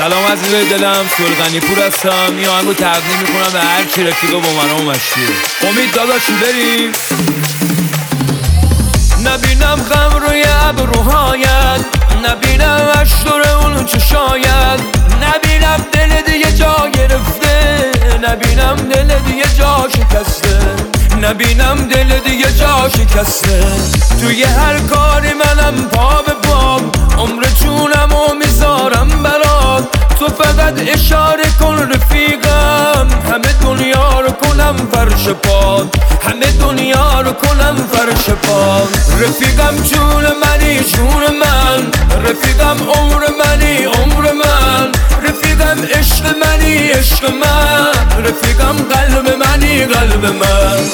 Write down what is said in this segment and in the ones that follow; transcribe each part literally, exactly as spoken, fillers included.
سلام عزیزای دلم، سلغنی پور هستم. این آهنگو تقدیم میکنم به هر کی رفیقا با من و مشتیه. امید داداشی بریم. نبینم غم روی ابروهایت، نبینم اشتر اون چشایت، نبینم دل دیگه جا گرفته، نبینم دل دیگه جا شکسته، نبینم دل دیگه جا شکسته. توی هر کاری منم پا به پام، عمر جونمو میذارم برات. تو فقط اشاره کن رفیقم، همه دنیا رو کنم فرش پات، همه دنیا رو کنم فرش پات. رفیقم جون منی جون من، رفیقم عمر منی عمر من، رفیقم عشق منی عشق من، رفیقم قلب منی قلب من.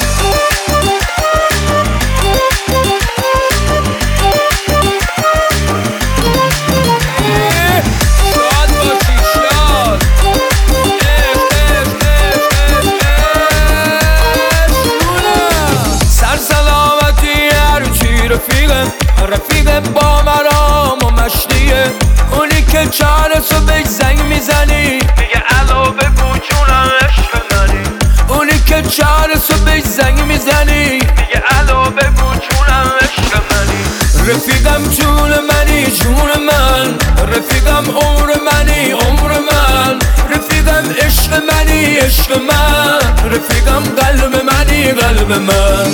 رفیق با مرام و مشتیه، اونی که چهارسو بهش زنگ میزنی میگه الو بگو جونم عشق منی، اونی که چهارسو بهش زنگ میزنی میگه الو بگو جونم عشق منی. رفیقم جون منی جون من، رفیقم عمر منی عمر من، رفیقم عشق منی عشق من، رفیقم قلب منی قلب من.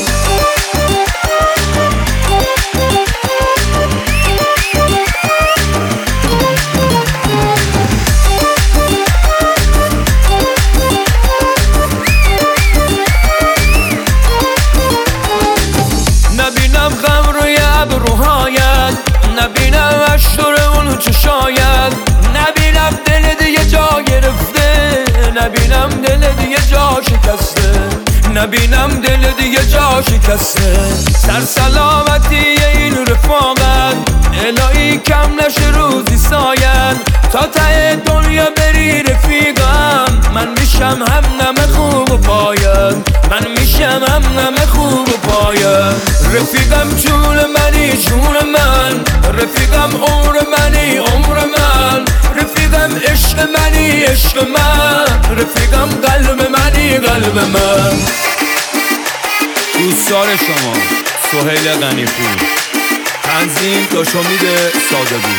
نبینم اشتر اون چشایت، نبینم دل دیگه جا گرفته، نبینم دل دیگه جا شکسته، نبینم دل دیگه جا شکسته. سر سلامتی این رفاقت، الهی کم نشه روزی ساید، تا ته دنیا بری رفیقم، من میشم هم نم خوب و پاید، من میشم هم نم خوب و پاید. رفیقم جون منی جون من، رفیقم عمر منی عمر من، رفیقم عشق منی عشق من، رفیقم قلب منی قلب من. دوستدار شما سهیل غنی‌پور، تنظیم داش امید صادقی.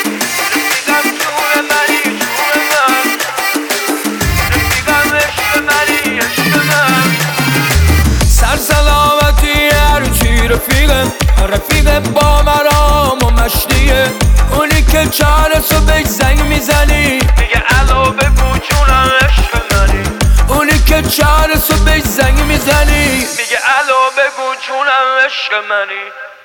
رفیقم رفیقم با مرام و مشتیه، اونی که چهارسو بهش زنگ میزنی میگه الو بگو جونم عشق منی، اونی که چهارسو بهش زنگ میزنی میگه الو بگو جونم عشق منی.